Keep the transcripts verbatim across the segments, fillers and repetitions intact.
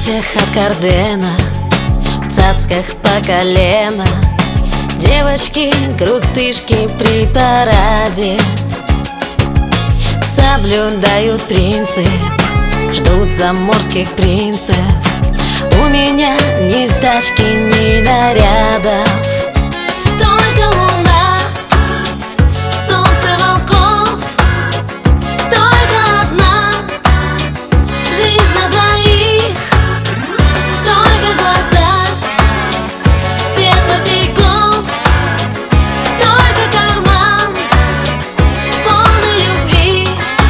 платьях от Кардена, в цацках по колено. Девочки-крутышки при параде соблюдают принцип, ждут заморских принцев. У меня ни тачки, ни нарядов, только луна, солнце волков. Только одна жизнь на двоих, только глаза, цвет васильков, только карман полный любви.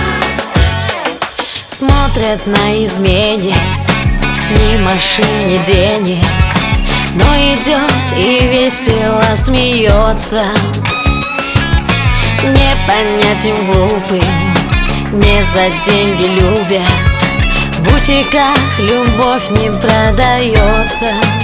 Смотрят на измене, ни машин, ни денег, но идет и весело смеется. Не понять им глупым, не за деньги любят, в бутиках любовь не продается.